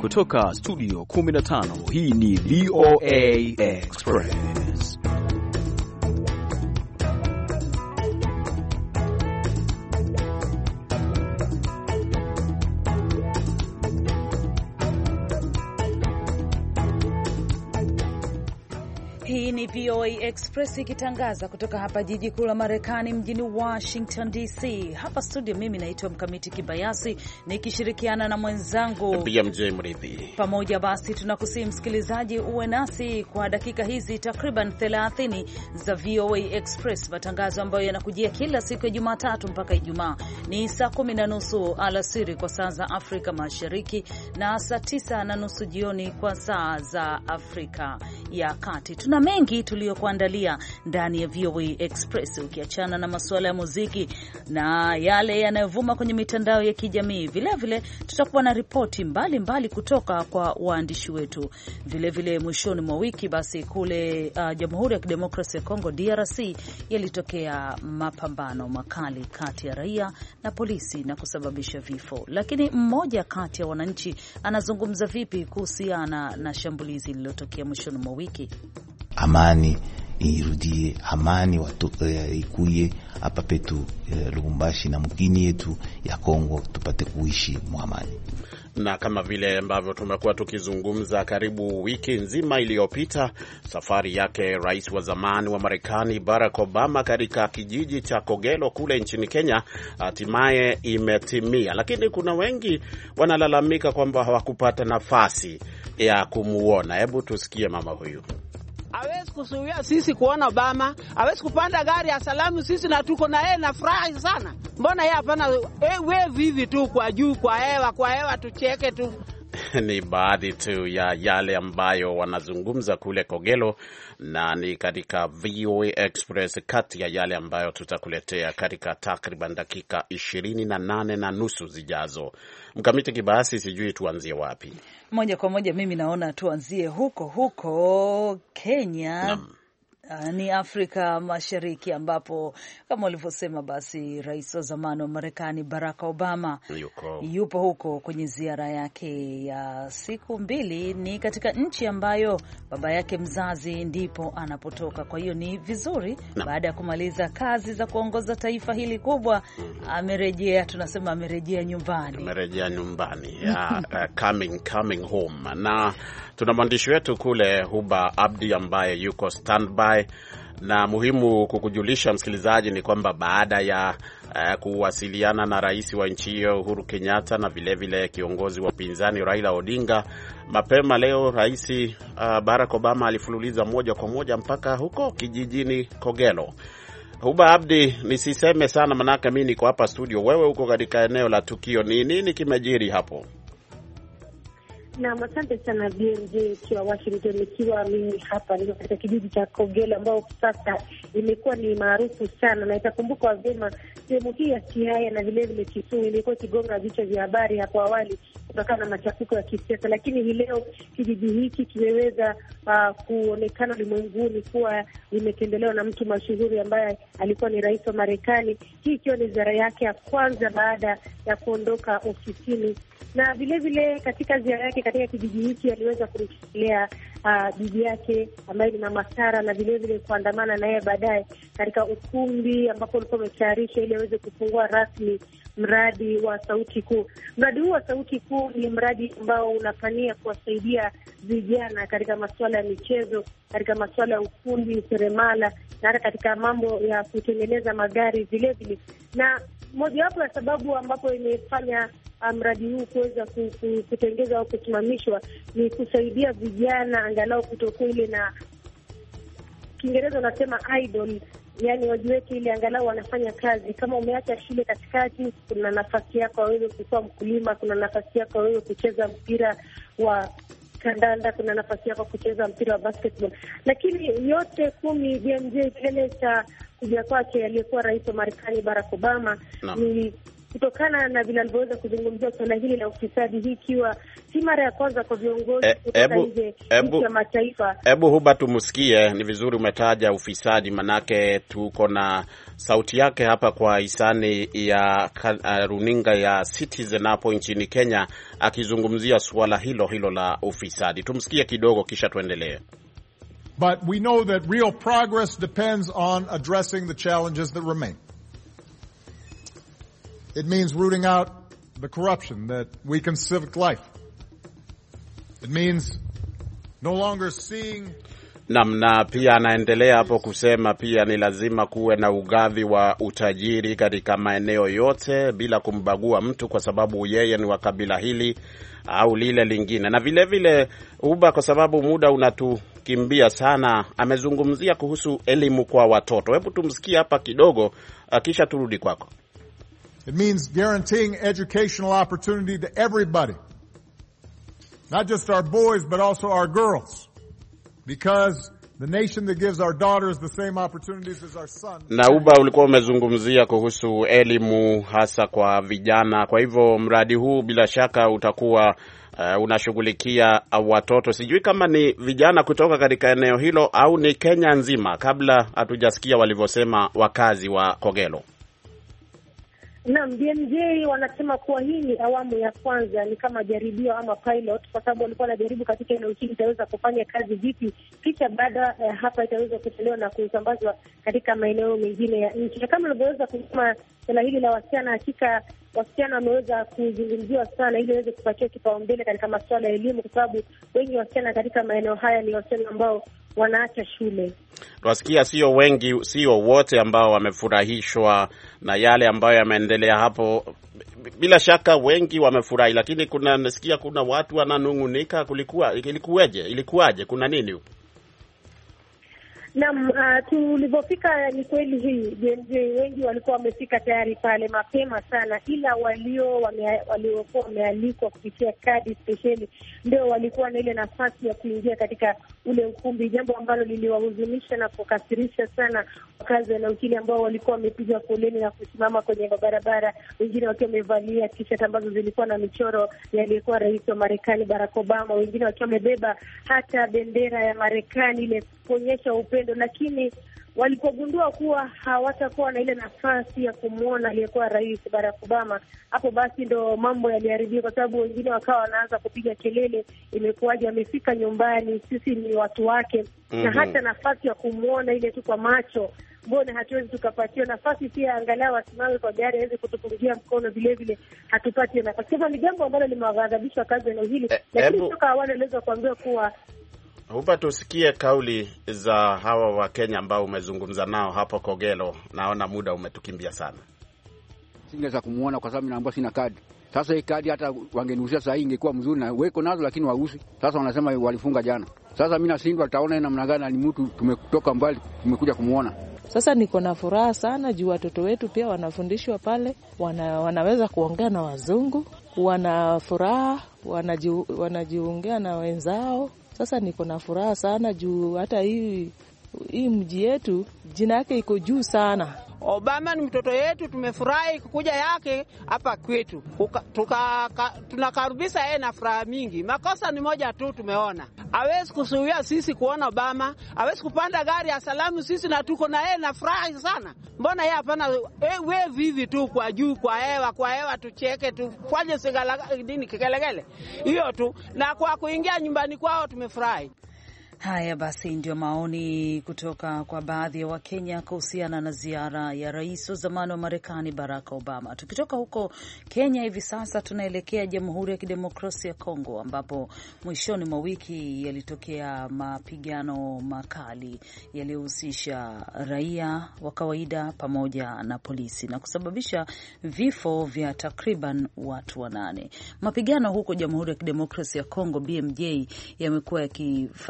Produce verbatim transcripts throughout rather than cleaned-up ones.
kutoka studio kumi na tano, hii ni V O A Express. Hii ni V O A Express ikitangaza kutoka hapa jiji kuu la Marekani mjini Washington D C. Hapa studio mimi naitwa Mkamiti Kibayasi nikishirikiana na mwenzangu B M J Mridhi. Pamoja basi tunakusihi msikilizaji uwe nasi kwa dakika hizi takriban thelathini za V O A Express, matangazo ambayo yanakujia kila siku ya Jumatatu mpaka Ijumaa. Ni saa kumi na nusu alasiri kwa saa za Afrika Mashariki na saa tisa na nusu jioni kwa saa za Afrika ya Kati. Tuna mengi tuliyokuandalia ndani ya V O A Express, ukiachana na masuala ya muziki na yale yanayovuma kwenye mitandao ya kijamii. Vile vile tutakuwa na ripoti mbalimbali kutoka kwa waandishi wetu. Vile vile mwishoni mwa wiki basi kule uh, Jamhuri ya Kidemokrasia ya Kongo D R C yalitokea mapambano makali kati ya raia na polisi na kusababisha vifo. Lakini mmoja kati ya wananchi anazungumza vipi kuhusiana na shambulizi lililotokea mwishoni mwa wiki? Amani irudie, amani watu uh, ikuye hapa petu uh, Lubumbashi na mgini yetu ya Kongo, tupate kuishi muamani. Na kama vile ambavyo tumekuwa tukizungumza karibu wiki nzima iliyopita, safari yake rais wa zamani wa Marekani Barack Obama katika kijiji cha Kogelo kule nchini Kenya hatimaye imetimia, lakini kuna wengi wanalalamika kwamba hawakupata nafasi ya kumuona. Hebu tusikie mama huyu. Hawezi kusuia sisi kuona Obama, hawezi kupanda gari ya salamu sisi na tuko na yeye na furahi sana. Mbona yeye hapana eh, wewe vivi tu kwa juu kwa hewa kwa hewa tucheke tu. Ni baadhi tu ya yale ambayo wanazungumza kule Kogelo, na ni katika V O A Express, kati ya yale ambayo tutakuletea katika takriban dakika ishirini na nane na nusu zijazo. Mkamiti Kibayasi, sijui tuanzie wapi? Moja kwa moja mimi naona tuanzie huko huko Kenya. Naam. Uh, ni Afrika Mashariki ambapo kama walivyosema basi rais wa zamani wa Marekani Barack Obama Yuko. yupo huko kwenye ziara yake ya siku mbili. Ni katika nchi ambayo baba yake mzazi ndipo anapotoka. Kwa hiyo ni vizuri no. baada ya kumaliza kazi za kuongoza taifa hili kubwa mm-hmm. amerejea, tunasema amerejea nyumbani. Amerejea nyumbani. Yeah, uh, coming coming home. Na tuna mwandishi wetu kule Huba Abdi ambaye yuko standby, na muhimu kukujulisha msikilizaji ni kwamba baada ya uh, kuwasiliana na rais wa nchi hiyo Uhuru Kenyatta na vile vile kiongozi wa upinzani Raila Odinga, mapema leo rais uh, Barack Obama alifululiza moja kwa moja mpaka huko kijijini Kogelo. Huba Abdi, nisiseme sana manaka mimi niko hapa studio, wewe uko katika eneo la tukio, ni nini kimejiri hapo? Na asante sana B M J kwa Washington, ikiwa mimi hapa ndio katika kijiji cha Kogelo ambao sasa imekuwa ni maarufu sana, na itakumbuka vyema sehemu hii ya Siaya na vile vile Kisumu ilikuwa kigonga vichwa vya habari hapo awali kutokana na machafuko ya kisiasa, lakini hii leo kijiji hiki kimeweza uh, kuonekana ulimwenguni kuwa imetembelewa na mtu mashuhuri ambaye alikuwa ni rais wa Marekani, hii ikiwa ni ziara yake ya kwanza baada ya kuondoka ofisini. Na vile vile katika ziara yake katika kijiji hiki aliweza kumshikilia uh, bibi yake ambaye ni Mama Sara, na vile vile kuandamana naye baadaye katika ukumbi ambapo alikuwa ametayarisha ili aweze kufungua rasmi mradi wa Sauti Kuu. Mradi huu wa Sauti Kuu ni mradi ambao unafania kuwasaidia vijana katika masuala ya michezo, katika masuala ya ufundi seremala, na hata katika mambo ya kutengeneza magari vile vile. Na mojawapo ya sababu ambapo imefanya mradi huu kuweza kutengeza au kusimamishwa ni kusaidia vijana angalau kutokuwa ile, na Kiingereza wanasema idle, yani wajiweke ile angalau wanafanya kazi. Kama umeacha shule katikati, kuna nafasi yako wewe kuwa mkulima, kuna nafasi yako wewe kucheza mpira wa kandanda, kuna nafasi yako kucheza mpira wa basketball. Lakini yote kumi B M J kilele cha kuja kwake aliyekuwa rais wa Marekani Barack Obama no. ni kutokana na vile alivyoweza kuzungumzia swala hili la ufisadi, hii ikiwa si mara ya kwanza kwa viongozi e, kutoka nje ya mataifa. Hebu Huba tumsikie, ni vizuri umetaja ufisadi, manake tuko na sauti yake hapa kwa hisani ya uh, runinga ya Citizen hapo nchini Kenya akizungumzia suala hilo hilo la ufisadi. Tumsikie kidogo kisha tuendelee. But we know that real progress depends on addressing the challenges that remain. It means rooting out the corruption that weakens civic life. It means no longer seeing... Namna pia anaendelea hapo kusema pia ni lazima kuwe na ugavi wa utajiri katika maeneo yote bila kumbagua mtu kwa sababu yeye ni wa kabila hili au lile lingine. Na vile vile Uba, kwa sababu muda unatukimbia sana, amezungumzia kuhusu elimu kwa watoto. Hebu tumsikie hapa kidogo kisha turudi kwako. It means guaranteeing educational opportunity to everybody. Not just our boys but also our girls. Because the nation that gives our daughters the same opportunities as our sons. Na Uba, ulikuwa umezungumzia kuhusu elimu hasa kwa vijana. Kwa hivyo mradi huu bila shaka utakuwa uh, unashughulikia watoto. Sijui kama ni vijana kutoka katika eneo hilo au ni Kenya nzima, kabla hatujasikia walivyosema wakazi wa Kogelo. Naam, B M J wanasema kuwa hii ni awamu ya kwanza, ni kama jaribio ama pilot, kwa sababu walikuwa wanajaribu katika eneo hili itaweza kufanya kazi vipi, kisha baada eh, hapa itaweza kutolewa na kusambazwa katika maeneo mengine ya nchi. Na kama ulivyoweza kusema swala hili la wasichana, hakika wasichana wameweza kuzungumziwa sana ili waweze kupatiwa kipaumbele katika masuala ya elimu, kwa sababu wengi wasichana katika maeneo haya ni wasichana ambao wanaacha shule. Tunasikia sio wengi, sio wote ambao wamefurahishwa na yale ambayo yameendelea hapo. Bila shaka wengi wamefurahi, lakini kuna nasikia kuna watu wananungunika. Kulikuwa ilikuwaje? Ilikuwaje? Kuna nini huko? Naam, uh, tulipofika ni kweli hii J M J wengi walikuwa wamefika tayari pale mapema sana, ila walio waliokuwa wamealikwa kupitia kadi spesheli ndio walikuwa na ile nafasi ya kuingia katika ule ukumbi, jambo ambalo liliwahuzunisha na kukasirisha sana wakazi wa eneo hili ambao walikuwa wamepiga foleni na kusimama kwenye barabara, wengine wakiwa wamevalia t-shirt ambazo zilikuwa na michoro ya aliyekuwa rais wa Marekani Barack Obama, wengine wakiwa wamebeba hata bendera ya Marekani ile kuonyesha upendo. Lakini walipogundua kuwa hawatakuwa na ile nafasi ya kumuona aliyekuwa rais Barack Obama, hapo basi ndo mambo yaliharibika, kwa sababu wengine wakawa wanaanza kupiga kelele, imekuwaje amefika nyumbani, sisi ni watu wake. Mm-hmm. Na hata nafasi ya kumuona ile tu kwa macho, mbona hatuwezi tukapatiwa nafasi pia angalau asimame kwa gari aweze kutupungia mkono, vile vile hatupati nafasi. Hivyo ni jambo ambalo limewaghadhabisha kazi eneo hili. Eh, lakini toka awali aliweza kuambia kuwa Hupa tusikie kauli za hawa wa Kenya ambao umezungumza nao hapo Kogelo. Naona muda umetukimbia sana. Singeweza kumuona kwa sababu naambiwa sina kadi. Sasa hii kadi hata wangeniuzia saa hii ingekuwa mzuri, na weko nazo lakini wausi. Sasa wanasema walifunga jana. Sasa mimi nashindwa taona namna gani ni mtu tumetoka mbali tumekuja kumuona. Sasa niko na furaha sana juu watoto wetu pia wanafundishwa pale, wana, wanaweza kuongea na wazungu, wana furaha, wanaji, wanajiongea na wenzao. Sasa niko na furaha sana juu hata hii hii mji yetu jina yake iko juu sana. Obama ni mtoto yetu, tumefurahi kukuja yake hapa kwetu. Tuka tunakaribisha yeye na furaha mingi. Makosa ni moja tu tumeona. Hawezi kusuia sisi kuona Obama, hawezi kupanda gari ya salamu sisi na tuko na yeye na furaha sana. Mbona yeye hapana eh, wewe vivi tu kwa juu kwa hewa kwa hewa tucheke tufanye sigala dini kekelegele. Hiyo tu, na kwa kuingia nyumbani kwao tumefurahi. Haya basi, ndio maoni kutoka kwa baadhi ya Wakenya kuhusiana na ziara ya rais wa zamani wa Marekani Barack Obama. Tukitoka huko Kenya hivi sasa tunaelekea Jamhuri ya Kidemokrasia ya Kongo, ambapo mwishoni mwa wiki yalitokea mapigano makali yaliyohusisha raia wa kawaida pamoja na polisi na kusababisha vifo vya takriban watu wanane. Mapigano huko Jamhuri ya Kidemokrasia ya Kongo B M J yamekuwa yakifanyika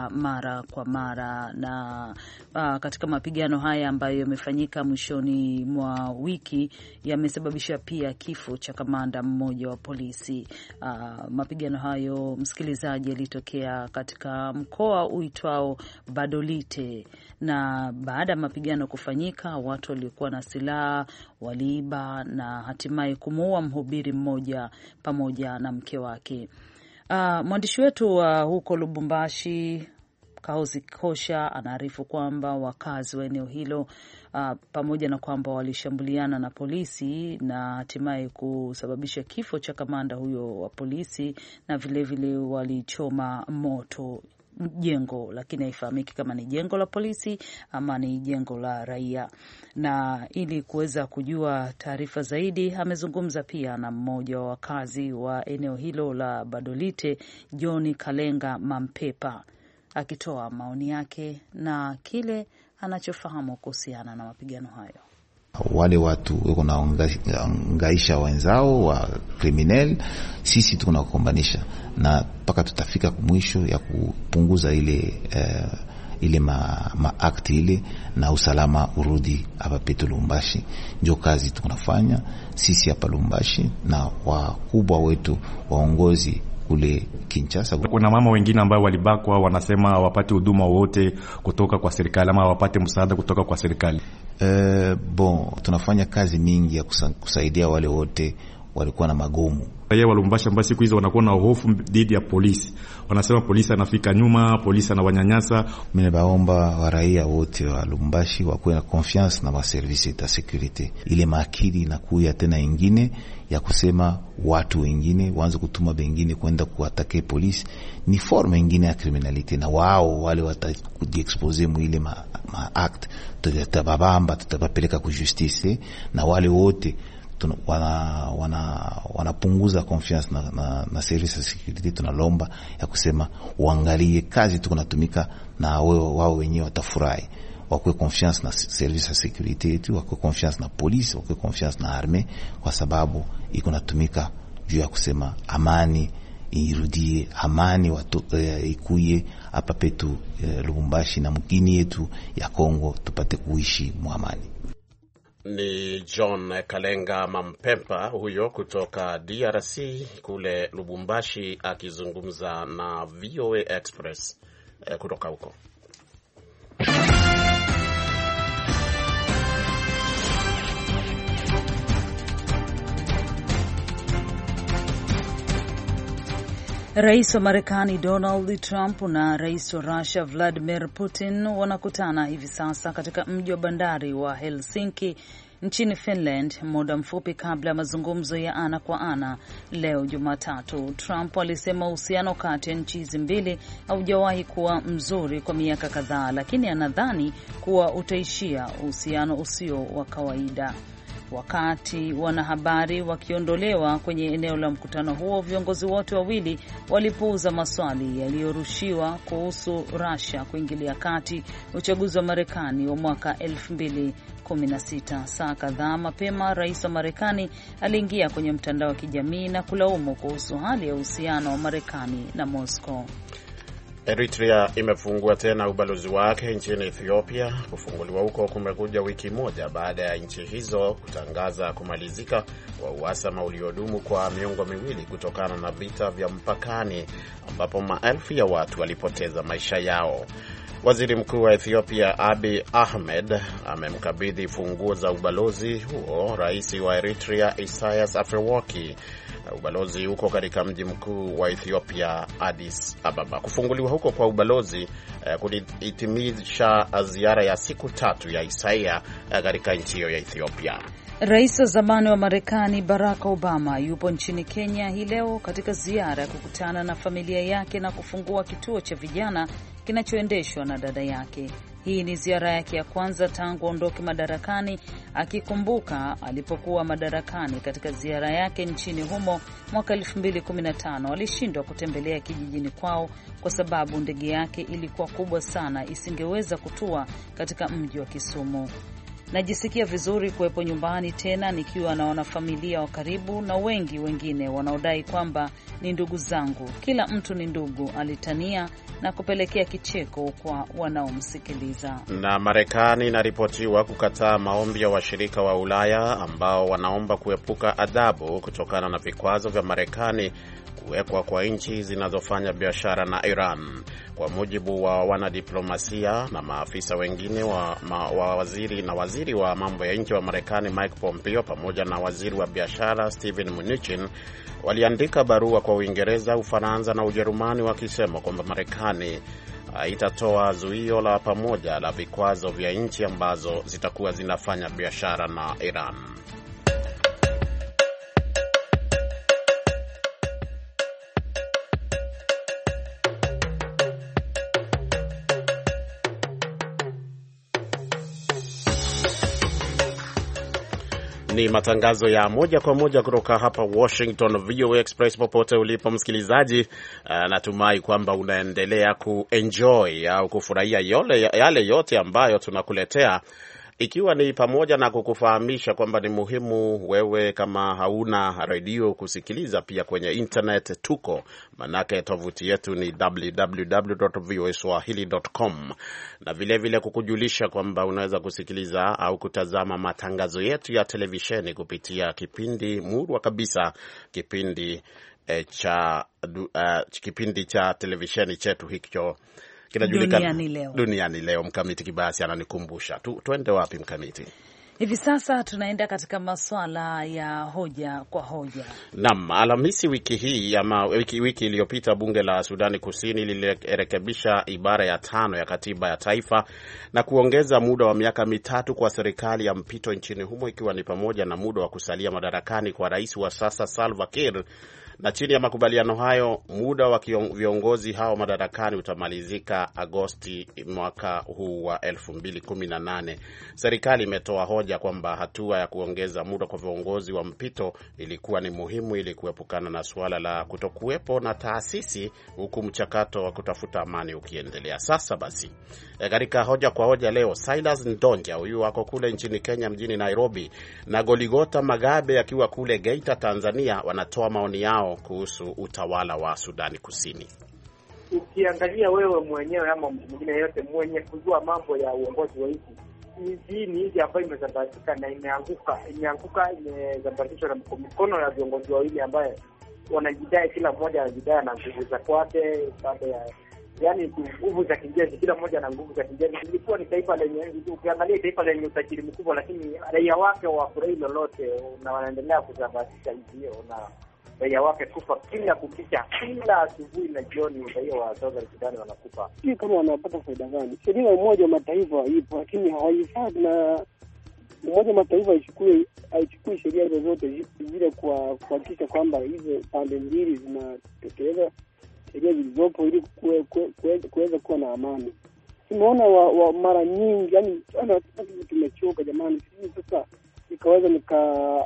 vita mara kwa mara, na uh, katika mapigano haya ambayo yamefanyika mwishoni mwa wiki yamesababisha pia kifo cha kamanda mmoja wa polisi. Uh, mapigano hayo, msikilizaji, yalitokea katika mkoa uitwao Badolite, na baada ya mapigano kufanyika, watu waliokuwa na silaha waliiba na hatimaye kumuua mhubiri mmoja pamoja na mke wake. Uh, mwandishi wetu wa uh, huko Lubumbashi, Kahozi Kosha, anaarifu kwamba wakazi wa eneo hilo uh, pamoja na kwamba walishambuliana na polisi na hatimaye kusababisha kifo cha kamanda huyo wa polisi, na vilevile vile walichoma moto jengo, lakini haifahamiki kama ni jengo la polisi ama ni jengo la raia. Na ili kuweza kujua taarifa zaidi, amezungumza pia na mmoja wa wakazi wa eneo hilo la Badolite, John Kalenga Mampepa, akitoa maoni yake na kile anachofahamu kuhusiana na mapigano hayo. Wale watu wako naangaisha wenzao wa criminal, sisi tunakombanisha na mpaka tutafika mwisho ya kupunguza ile uh, ile ma, ma act ile na usalama urudi hapa petu Lubumbashi. Ndio kazi tunafanya sisi hapa Lubumbashi na wakubwa wetu waongozi kule Kinshasa. Kuna mama wengine ambao walibakwa, wanasema hawapati huduma wote kutoka kwa serikali ama hawapate msaada kutoka kwa serikali. Uh, bon, tunafanya kazi mingi ya kusa, kusaidia wale wote walikuwa na magumu. Raia wa Lubumbashi ambao siku hizo wanakuwa na hofu dhidi ya polisi. Wanasema polisi anafika nyuma, polisi anawanyanyasa. Mimi naomba wa raia wote wa Lubumbashi wakuwe na confiance na ma service de sécurité. Ile makili na kuya tena ingine ya kusema watu wengine waanze kutuma bengine kwenda kuatake polisi ni forma ingine ya criminality, na wao wale watakujiexpose mu ile ma, ma act tutababamba, tutabapeleka ku justice, na wale wote wana wana wanapunguza confiance na, na, na service ya security. Tunalomba ya kusema uangalie kazi tuko natumika, na wao wao wenyewe watafurahi, wakwe confiance na service ya security yetu, wakwe confiance na police, wakwe confiance na army, kwa sababu iko natumika juu ya kusema amani irudie, amani watu uh, ikuye hapa petu uh, Lubumbashi na mkini yetu ya Kongo, tupate kuishi mu amani. Ni John Kalenga Mampepa huyo kutoka D R C kule Lubumbashi, akizungumza na V O A Express eh, kutoka huko. Rais wa Marekani Donald Trump na Rais wa Russia Vladimir Putin wanakutana hivi sasa katika mji wa bandari wa Helsinki nchini Finland, muda mfupi kabla ya mazungumzo ya ana kwa ana leo Jumatatu. Trump alisema uhusiano kati ya nchi hizi mbili haujawahi kuwa mzuri kwa miaka kadhaa, lakini anadhani kuwa utaishia uhusiano usio wa kawaida. Wakati wanahabari wakiondolewa kwenye eneo la mkutano huo, viongozi wote wawili walipuuza maswali yaliyorushiwa kuhusu Russia kuingilia kati uchaguzi wa Marekani wa mwaka elfu mbili kumi na sita. Saa kadhaa mapema, rais wa Marekani aliingia kwenye mtandao wa kijamii na kulaumu kuhusu hali ya uhusiano wa Marekani na Moscow. Eritrea imefungua tena ubalozi wake nchini Ethiopia. Kufunguliwa huko kumekuja wiki moja baada ya nchi hizo kutangaza kumalizika kwa uhasama uliodumu kwa miongo miwili kutokana na vita vya mpakani ambapo maelfu ya watu walipoteza maisha yao. Waziri Mkuu wa Ethiopia Abiy Ahmed amemkabidhi funguo za ubalozi huo rais wa Eritrea Isaias Afwerki. Ubalozi huko katika mji mkuu wa Ethiopia Addis Ababa. Kufunguliwa huko kwa ubalozi eh, kulihitimisha ziara ya siku tatu ya Isaiah eh, katika nchi hiyo ya Ethiopia. Rais wa zamani wa Marekani Barack Obama yupo nchini Kenya hii leo katika ziara ya kukutana na familia yake na kufungua kituo cha vijana kinachoendeshwa na dada yake. Hii ni ziara yake ya kwanza tangu aondoke madarakani, akikumbuka alipokuwa madarakani katika ziara yake nchini humo mwaka elfu mbili kumi na tano alishindwa kutembelea kijijini kwao kwa sababu ndege yake ilikuwa kubwa sana, isingeweza kutua katika mji wa Kisumu. Najisikia vizuri kuwepo nyumbani tena nikiwa na wanafamilia wa karibu na wengi wengine wanaodai kwamba ni ndugu zangu. Kila mtu ni ndugu, alitania na kupelekea kicheko kwa wanaomsikiliza. Na Marekani inaripotiwa kukataa maombi ya washirika wa Ulaya ambao wanaomba kuepuka adhabu kutokana na vikwazo vya Marekani kuwekwa kwa nchi zinazofanya biashara na Iran. Kwa mujibu wa wanadiplomasia na maafisa wengine wa, ma, wa waziri na waziri wa mambo ya nje wa Marekani Mike Pompeo pamoja na waziri wa biashara Steven Mnuchin waliandika barua kwa Uingereza, Ufaransa na Ujerumani wakisema kwamba Marekani itatoa zuio la pamoja la vikwazo vya nchi ambazo zitakuwa zinafanya biashara na Iran. Ni matangazo ya moja kwa moja kutoka hapa Washington, V O A Express. Popote ulipo msikilizaji, natumai kwamba unaendelea kuenjoy au kufurahia yale, yale yote ambayo tunakuletea, ikiwa ni pamoja na kukufahamisha kwamba ni muhimu wewe kama hauna redio kusikiliza pia kwenye internet tuko, manake tovuti yetu ni w w w dot v o a swahili dot com, na vile vile kukujulisha kwamba unaweza kusikiliza au kutazama matangazo yetu ya televisheni kupitia kipindi murwa kabisa, kipindi eh, cha uh, kipindi cha televisheni chetu hicho kinajulikana Duniani Leo. Duniani Leo. Mkamiti Kibasi ananikumbusha. Tu, tuende wapi Mkamiti? Hivi sasa tunaenda katika masuala ya hoja kwa hoja. Naam, Alhamisi wiki hii ama wiki wiki iliyopita bunge la Sudani Kusini lilirekebisha ibara ya tano ya katiba ya taifa na kuongeza muda wa miaka mitatu kwa serikali ya mpito nchini humo, ikiwa ni pamoja na muda wa kusalia madarakani kwa rais wa sasa Salva Kiir. Na chini ya makubaliano hayo, muda wa viongozi hao madarakani utamalizika Agosti mwaka huu wa elfu mbili kumi na nane. Serikali imetoa hoja kwamba hatua ya kuongeza muda kwa viongozi wa mpito ilikuwa ni muhimu ili kuepukana na suala la kutokuwepo na taasisi, huku mchakato wa kutafuta amani ukiendelea. Sasa basi, katika hoja kwa hoja leo, Silas Ndonja, huyu wako kule nchini Kenya mjini Nairobi, na Goligota Magabe akiwa kule Geita Tanzania, wanatoa maoni yao kuhusu utawala wa Sudani Kusini. Ukiangalia wewe mwenyewe ama mwingine yote mwenye kujua mambo ya uongozi wa nchi, hii ni nchi ambayo imezambatika na imeanguka, imeanguka imezambatishwa na mikono ya viongozi wawili ambaye wanajidai, kila mmoja anajidai na nguvu za kwake, baada ya yani nguvu za kijeshi, kila mmoja na nguvu za kijeshi. Ilikuwa ni taifa lenye, ukiangalia taifa lenye utajiri mkubwa, lakini raia wake wafurahi lolote na wanaendelea kuzambatisha nchi hiyo, na raia wake kufa kila kukicha, kila asubuhi na jioni raia wa Southern Sudan wanakufa. Sio kama wanapata faida gani? Sheria ya Umoja wa Mataifa ipo, lakini hawaifati, na Umoja wa Mataifa ichukue aichukue sheria zozote zile kwa kuhakikisha kwamba hizo pande mbili zinatekeleza sheria zilizopo ili kuweza kuwa na amani. Tumeona wa, wa mara nyingi, yani ana tumechoka jamani. Sisi sasa ikaweza nika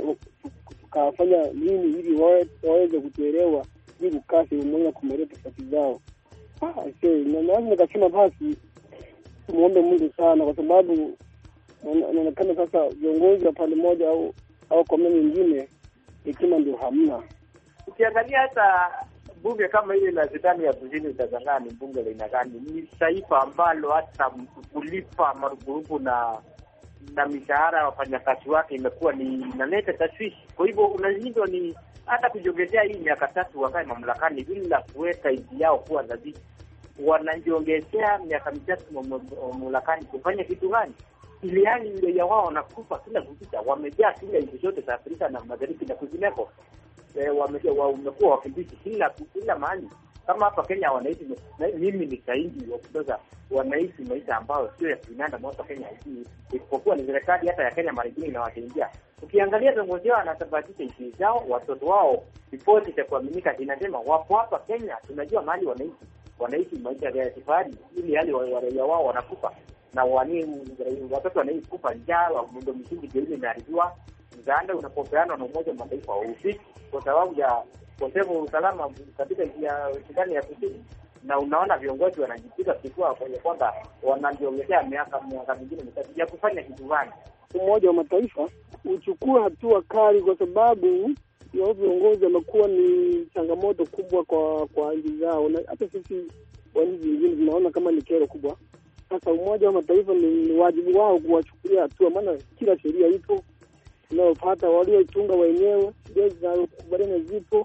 tukafanya nini ili waweze kutuelewa ili kukasi umoja kumaliza tofauti zao. Ah, sio na lazima nikasema basi muombe Mungu sana, kwa sababu inaonekana sasa viongozi wa pande moja au au kwa mimi nyingine hekima ndio hamna. Ukiangalia hata bunge kama ile la Sudani ya Kusini utazangaa ni bunge la inagani, ni taifa ambalo hata kulipa marupurupu na na mishahara ya wafanyakazi wake imekuwa ni inaleta tashwishi. Kwa hivyo unazindwa ni hata kujiongezea hii miaka tatu wakae mamlakani bila kuweka nchi yao kuwa dhabiti. Wanajiongezea miaka mitatu mamlakani kufanya kitu gani? Ili hali ile ya wao wanakufa kila kukicha, wamejaa kila nchi zote za Afrika na Mashariki na kuzineko. Eh, wamejaa wamekuwa wakimbizi kila kila mahali. Kama hapa Kenya wanaishi, na mimi ni sahihi wa kutoka, wanaishi maisha ambayo sio ya binadamu hapa Kenya. Isipokuwa ni serikali hata ya Kenya mara nyingi inawatengia. Ukiangalia viongozi wao wanasabatisha nchi zao, watoto wao, ripoti za kuaminika zinasema wapo hapa Kenya, tunajua mahali wanaishi. Wanaishi maisha ya kifahari, ili hali raia wao wanakufa. Na wani watoto wanaishi kufa njaa, wa mundo msingi ndio ile inaharibiwa. Msaada unapopeana na Umoja wa Mataifa haufiki kwa sababu ya ukosefu wa usalama katika nchi ya Sudani ya Kusini. na unaona viongozi wanajipiga kifua kwenye kwamba wanajiongezea miaka miaka mingine mitatu ya kufanya kitu gani. Umoja wa Mataifa uchukue hatua kali, kwa sababu ya viongozi wamekuwa ni changamoto kubwa kwa kwa nchi zao, na hata sisi wa nchi zingine tunaona kama ni kero kubwa. Sasa Umoja wa Mataifa ni wajibu wao kuwachukulia hatua, maana kila sheria ipo inayofuata walioitunga wenyewe, ndio kubaliana zipo.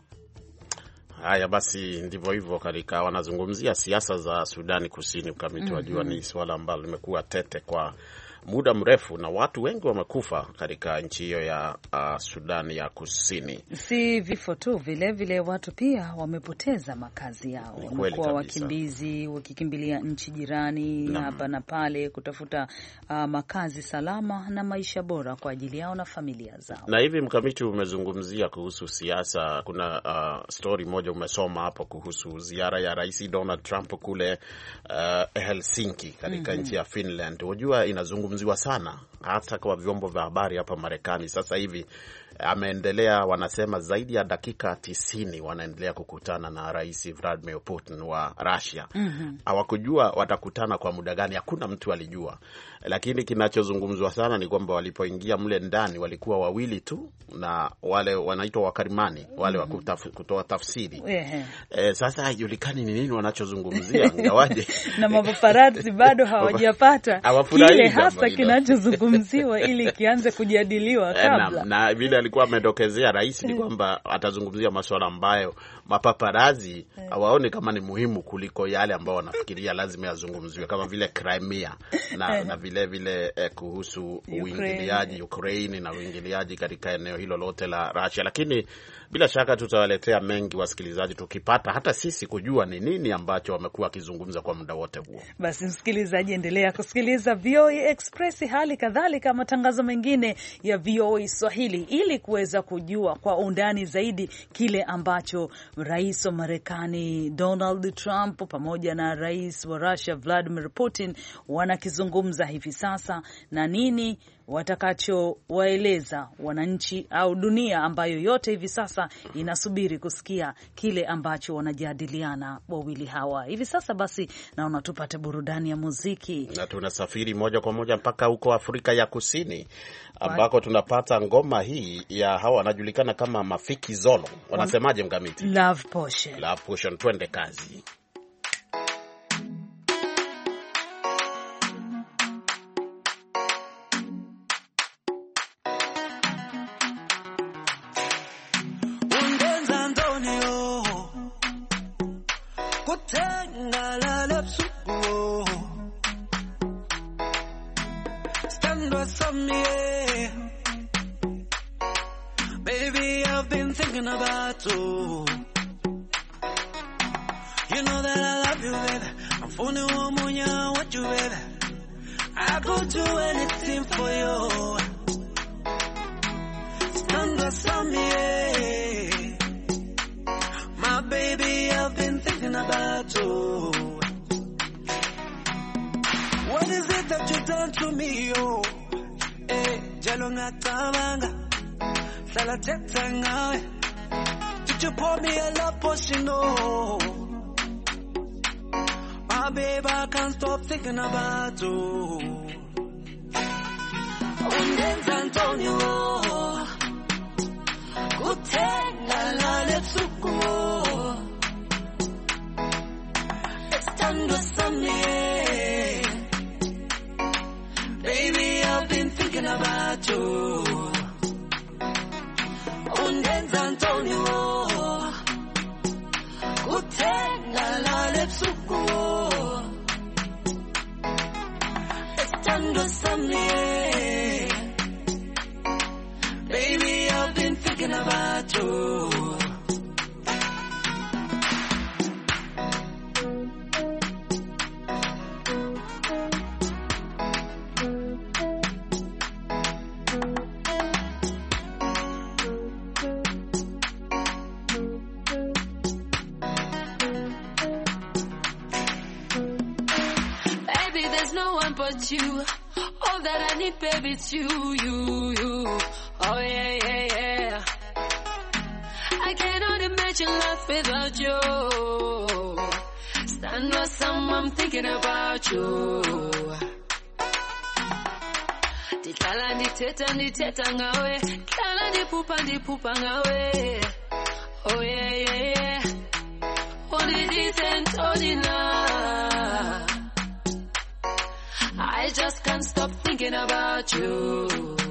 Haya basi, ndivyo hivyo katika wanazungumzia siasa za Sudani Kusini. Mkamiti, wajua mm -hmm. ni swala ambalo limekuwa tete kwa muda mrefu na watu wengi wamekufa katika nchi hiyo ya uh, Sudani ya Kusini. Si vifo tu, vile vile watu pia wamepoteza makazi yao, wamekuwa wakimbizi wakikimbilia nchi jirani na hapa na pale kutafuta uh, makazi salama na maisha bora kwa ajili yao na familia zao. Na hivi Mkamiti, umezungumzia kuhusu siasa, kuna uh, story moja umesoma hapo kuhusu ziara ya Rais Donald Trump kule uh, Helsinki katika mm -hmm. nchi ya Finland. Unajua inazungumzia ziwa sana hata kwa vyombo vya habari hapa Marekani. Sasa hivi ameendelea, wanasema zaidi ya dakika tisini wanaendelea kukutana na Rais Vladimir Putin wa Russia. Mm-hmm. Hawakujua watakutana kwa muda gani, hakuna mtu alijua. Lakini kinachozungumzwa sana ni kwamba walipoingia mle ndani walikuwa wawili tu na wale wanaitwa wakarimani, wale wa kutaf, kutoa tafsiri. Mm-hmm. E, sasa haijulikani ni nini wanachozungumzia ngawaje. Na mapaparazzi bado hawajapata kile hasa kinachozungumziwa ili kianze kujadiliwa kabla. Na, na vile alikuwa amedokezea rais ni kwamba atazungumzia masuala ambayo mapaparazi hawaoni kama ni muhimu kuliko yale ambao wanafikiria lazima yazungumziwe, kama vile Crimea na, na vile vile eh, kuhusu uingiliaji Ukraine na uingiliaji katika eneo hilo lote la Russia. Lakini bila shaka tutawaletea mengi wasikilizaji tukipata hata sisi kujua ni nini ambacho wamekuwa kizungumza kwa muda wote huo. Basi msikilizaji, endelea kusikiliza V O A Express, hali kadhalika matangazo mengine ya V O A Swahili ili kuweza kujua kwa undani zaidi kile ambacho Rais wa Marekani Donald Trump pamoja na Rais wa Russia Vladimir Putin wanakizungumza hivi sasa na nini watakachowaeleza wananchi au dunia ambayo yote hivi sasa inasubiri kusikia kile ambacho wanajadiliana wawili hawa hivi sasa. Basi naona tupate burudani ya muziki, na tunasafiri moja kwa moja mpaka huko Afrika ya Kusini ambako tunapata ngoma hii ya hawa wanajulikana kama Mafiki Zolo. Wanasemaje Mkamiti? Love Potion. Love Potion, twende kazi. You, all that I need, baby, it's you, you, you. Oh yeah, yeah, yeah. I cannot imagine life without you. I'm thinking about you. Ditala nditeta nditeta ngawe, ditala ndipupa ndipupa ngawe. Oh yeah yeah yeah. What it is and ordinary. I just can't stop thinking about you.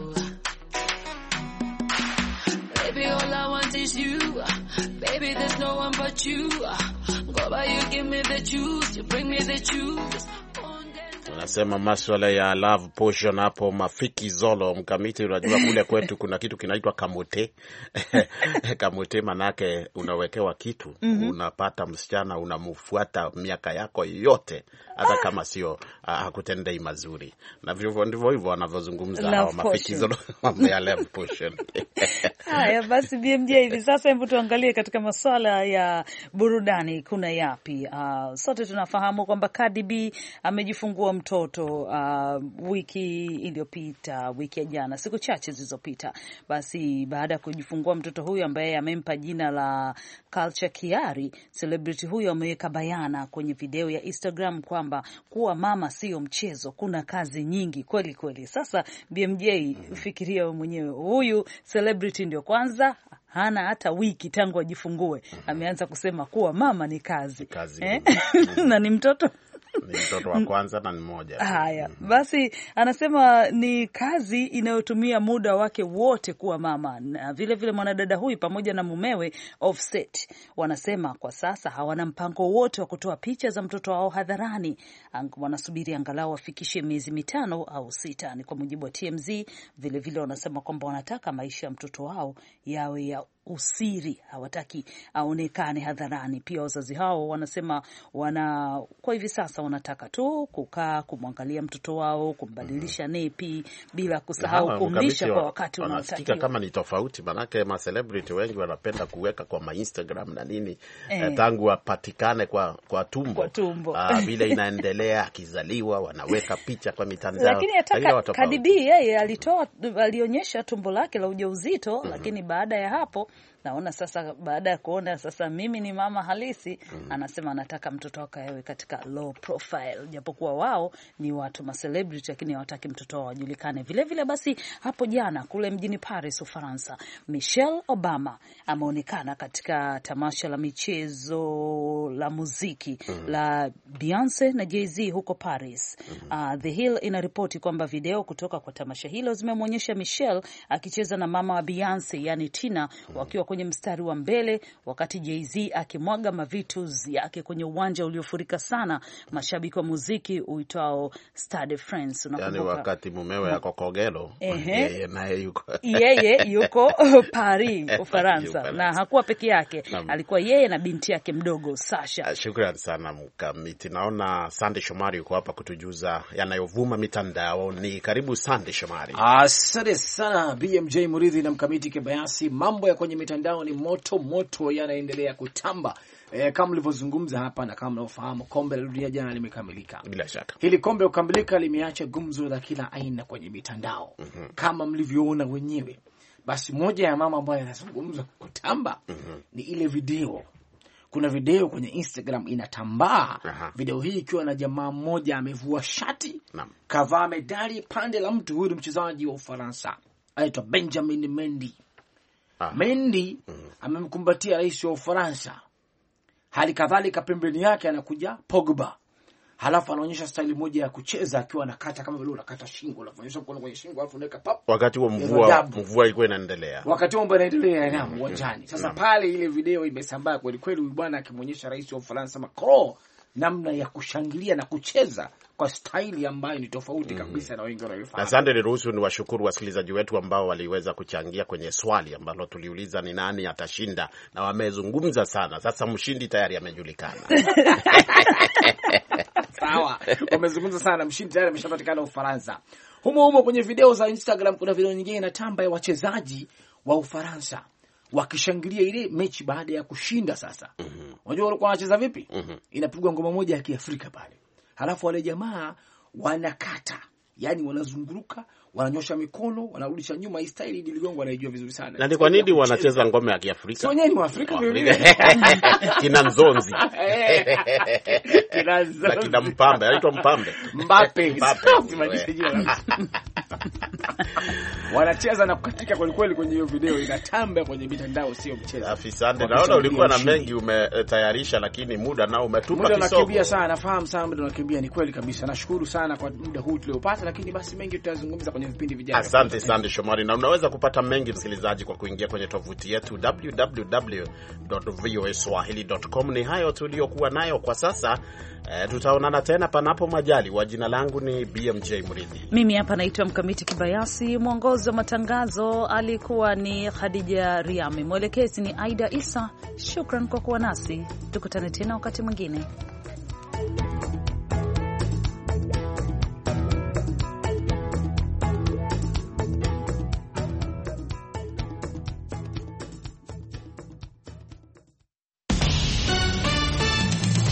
Baby, all I want is you. Baby, there's no one but you. Go by, you give me the juice, you bring me the juice. Unasema masuala ya love potion hapo Mafiki Zolo Mkamiti. Unajua kule kwetu kuna kitu kinaitwa kamote. Kamote manake unawekewa kitu, mm-hmm. unapata msichana unamfuata miaka yako yote hata kama sio hakutendei uh, mazuri. Na vivyo ndivyo hivyo wanavyozungumza hao Mafiki Zolo mambo ya love potion. Haya basi B M J, hivi sasa hebu tuangalie katika masuala ya burudani kuna yapi. Uh, sote tunafahamu kwamba Cardi B amejifungua mtoto uh, wiki iliyopita, wiki ya jana, siku chache zilizopita. Basi baada ya kujifungua mtoto huyu ambaye amempa jina la Culture Kiari, celebrity huyu ameweka bayana kwenye video ya Instagram kwamba kuwa mama sio mchezo, kuna kazi nyingi kweli kweli. Sasa B M J, fikiria wewe mwenyewe, huyu celebrity ndio kwanza hana hata wiki tangu ajifungue, ameanza kusema kuwa mama ni kazi, kazi eh? na ni mtoto ni mtoto wa kwanza na ni mmoja. Haya, basi anasema ni kazi inayotumia muda wake wote kuwa mama. Na vile vile mwanadada huyu pamoja na mumewe Offset wanasema kwa sasa hawana mpango wote wa kutoa picha za mtoto wao hadharani. Wanasubiri angalau wafikishe miezi mitano au sita, ni kwa mujibu wa T M Z. Vile vile wanasema kwamba wanataka maisha ya mtoto wao yawe ya usiri, hawataki aonekane hadharani. Pia wazazi hao wanasema wana kwa hivi sasa wanataka tu kukaa kumwangalia mtoto wao, kumbadilisha nepi, bila kusahau kumlisha kwa wakati unaotakiwa. Kama ni tofauti, manake ma celebrity wengi wanapenda kuweka kwa ma Instagram na nini eh, tangu apatikane kwa kwa tumbo, kwa tumbo. Ah, vile inaendelea akizaliwa wanaweka picha kwa mitandao. Lakini hata Cardi B yeye alitoa alionyesha tumbo lake la ujauzito, mm-hmm. lakini baada ya hapo naona sasa, baada ya kuona sasa mimi ni mama halisi, mm. anasema anataka mtoto wake awe katika low profile, japokuwa wao ni watu ma celebrity, lakini hawataki mtoto wao ajulikane. Vile vile basi hapo jana kule mjini Paris, Ufaransa, Michelle Obama ameonekana katika tamasha la michezo la muziki mm. la Beyonce na Jay-Z huko Paris. mm. Uh, The Hill inaripoti kwamba video kutoka kwa tamasha hilo zimemwonyesha Michelle akicheza na mama wa Beyonce, yani Tina, mm. wakiwa kwenye mstari wa mbele, wakati Jay-Z akimwaga mavitu yake kwenye uwanja uliofurika sana mashabiki wa muziki uitao Stade de France. Unakumbuka? Yani wakati mumewe yako Kogelo, yeye naye yuko yeye yuko Paris, Ufaransa, na hakuwa peke yake, alikuwa yeye na binti yake mdogo Sasha. Shukrani sana Mkamiti. Naona Sandy Shomari yuko hapa kutujuza yanayovuma mitandao. Ni karibu Sandy Shomari. Asante sana B M J Muridhi na Mkamiti Kibayasi. Mambo ya kwenye mitandao ni moto moto, yanaendelea kutamba. E, kama mlivyozungumza hapa na kama mnaofahamu, kombe la dunia jana limekamilika. Bila shaka hili kombe kukamilika limeacha gumzo la kila aina kwenye mitandao. mm-hmm. Kama mlivyoona wenyewe, basi moja ya mama ambayo yanazungumza kutamba mm-hmm. ni ile video. Kuna video kwenye Instagram inatambaa. Aha. Video hii ikiwa na jamaa mmoja amevua shati, kavaa medali pande la mtu. Huyu mchezaji wa Ufaransa anaitwa Benjamin Mendy. Aha. Mendy mm-hmm. amemkumbatia rais wa Ufaransa. Hali kadhalika pembeni yake anakuja Pogba. Halafu anaonyesha style moja ya kucheza akiwa anakata kama vile unakata shingo, unafanyisha mkono kwenye shingo alafu unaweka pap. Wakati wa mvua mvua ilikuwa inaendelea. Wakati wa mvua inaendelea na uwanjani. Sasa mm. pale ile video imesambaa kweli kweli, huyu bwana akimonyesha rais wa Ufaransa Macron namna ya kushangilia na kucheza kwa staili ambayo ni tofauti kabisa mm. na wengi wanaofahamu. Asante, niruhusu ni washukuru wasikilizaji wetu ambao waliweza kuchangia kwenye swali ambalo tuliuliza ni nani atashinda, na wamezungumza sana. Sasa mshindi tayari amejulikana. Sawa, wamezungumza sana, mshindi tayari ameshapatikana Ufaransa. Humo humo kwenye video za Instagram kuna video nyingine inatamba ya wachezaji wa Ufaransa wakishangilia ile mechi baada ya kushinda. Sasa mm-hmm. unajua walikuwa wanacheza vipi? mm-hmm. Inapigwa ngoma moja ya Kiafrika pale, halafu wale jamaa wanakata yani wanazunguruka, wananyosha mikono, wanarudisha nyuma. Hii style Idi Ligongo anaijua vizuri sana. Na ni kwa nini wanacheza ngoma ya Kiafrika? Sio wenyewe ni Waafrika vile. Kina Nzonzi. Kina Nzonzi. Na kina Mpambe, anaitwa Mpambe. Mbappe. Mbappe. Wanacheza na kukatika kweli kweli kwenye hiyo video, inatamba kwenye mitandao, sio mchezo. Afisande, naona ulikuwa na mengi umetayarisha, lakini muda nao umetupa kisogo. Muda unakimbia sana, nafahamu sana muda unakimbia, ni kweli kabisa. Nashukuru sana kwa muda huu tuliopata, lakini basi mengi tutazungumza kwenye vipindi vijavyo. Asante sana Shomari, na unaweza kupata mengi msikilizaji kwa kuingia kwenye tovuti yetu w w w dot voa swahili dot com. Ni hayo tuliokuwa nayo kwa sasa. E, tutaonana tena panapo majaliwa. Jina langu ni B M J Mridhi. Mimi hapa naitwa Mkamiti Kibayasi. Mwongozi wa matangazo alikuwa ni Khadija Riami. Mwelekezi ni Aida Isa. Shukran kwa kuwa nasi. Tukutane tena wakati mwingine.